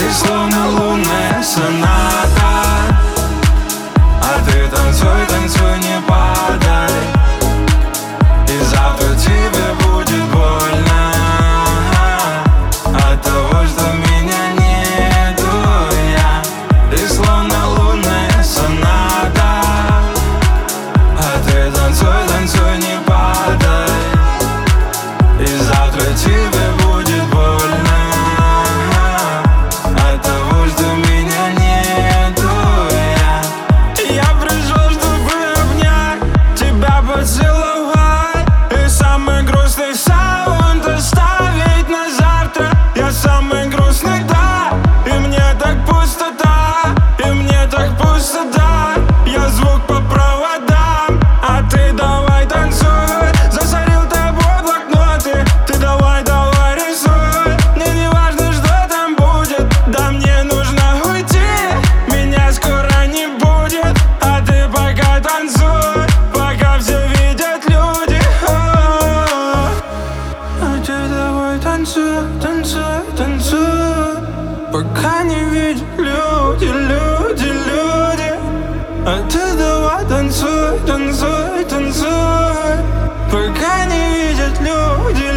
Ты словно лунная соната, а ты танцуй, танцуй, не падай, и завтра тебе будет больно от того, что меня нету я. Ты словно лунная соната, а ты танцуй, танцуй, не падай, и завтра тебе будет больно от того, что меня нету я. Я пришел, чтобы обнять тебя, поцеловать, и самый грустный саунд оставить на завтра. Я самый грустный, да, и мне так пустота, и мне так пустота. Я звук по проводам, а ты давай танцуй. Засорил тобой блокноты, ты давай, давай рисуй. Мне не важно, что там будет, да мне нужно уйти. Меня скоро не будет, а ты пока танцуй, пока все видят люди. А ты давай танцуй, танцуй, танцуй, пока не видят люди, люди, люди. А ты давай танцуй, танцуй, танцуй, пока не видят люди.